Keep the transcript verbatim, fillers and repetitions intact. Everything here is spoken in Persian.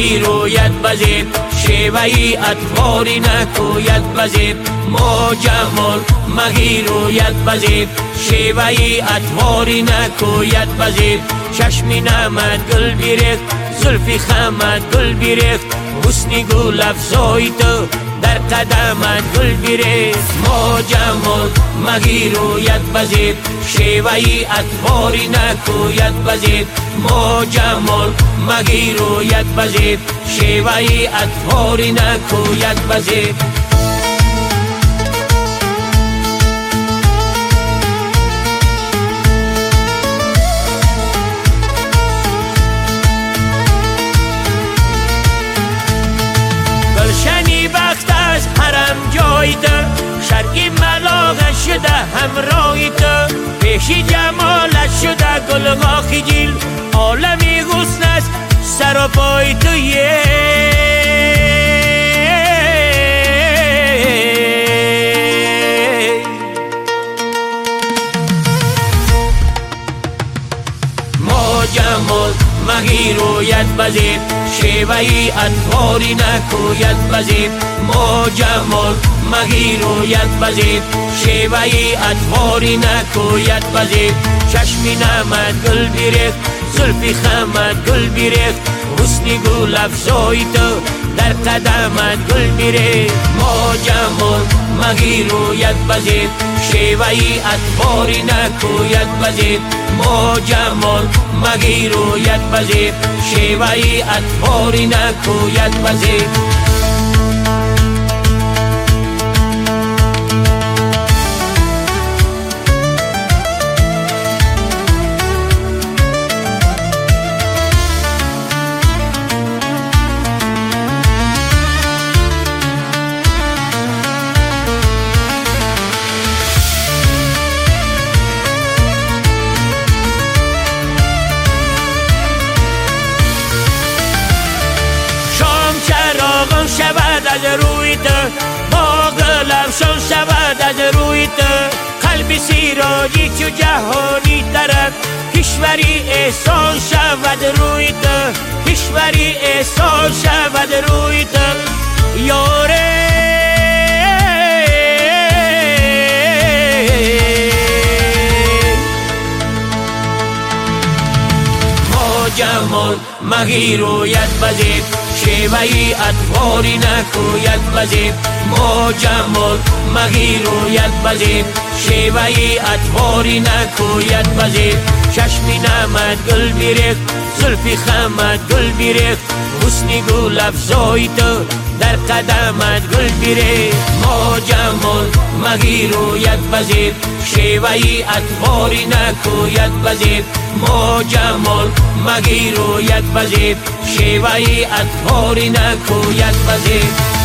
مگی رویت بزید شیوهی اطواری نکوید بزید ما جمال مگی رویت بزید شیوهی اطواری نکوید بزید چشمی نمد گل بیرخت زلفی خمد گل بیرخت حسنی گل افزای تو در قدمت گل بیرخت ما جمال مگی رویت بزید شیوهی اطواری نکوید بزید ما جمال مگی رویت بزید شیوهی اطواری نکوید بزید گلشنی بخت از حرم جای تو شرقی ملاغ شده همراهی تو پیشی جمالت شده گلغا خجیل عالمی غصن است سر و پای تو یه ما جمال مگی رویت بزید شیوهی اطواری نکوید بزید ما جمال مگی رویت بزید شیوهی اطواری نکوید بزید چشمی نمد گل بیرخت زلفی خمد گل بیرخت حسنی گل افزای تو در قدمت گل بیرخت ما جمال مگی رویت بزید شیوهی اطواری نکوید بزید ما جمال مگی رویت بزید شیوهی اطواری نکوید بزید شود از روی تو باغ لبشان شود از روی تو قلبی سیراجی چو جهانی طرف کشوری احسان شود روی تو کشوری احسان شود روی تو یاره ما جمال مگی رویت بزید شیوهی اطواری نکوید بزید ما جمال مگی رویت بزید شیوهی اطواری نکوید بزید چشمی نمد گل بیرخت زلفی خمد گل بیرخت حسنی گل افزای تو در قدمت گل بیرخت ما جمال مگی رویت بزید شیوهی اطواری نکوید بزید ما جمال مگی رویت بزید شیوهی اطواری نکوید بزید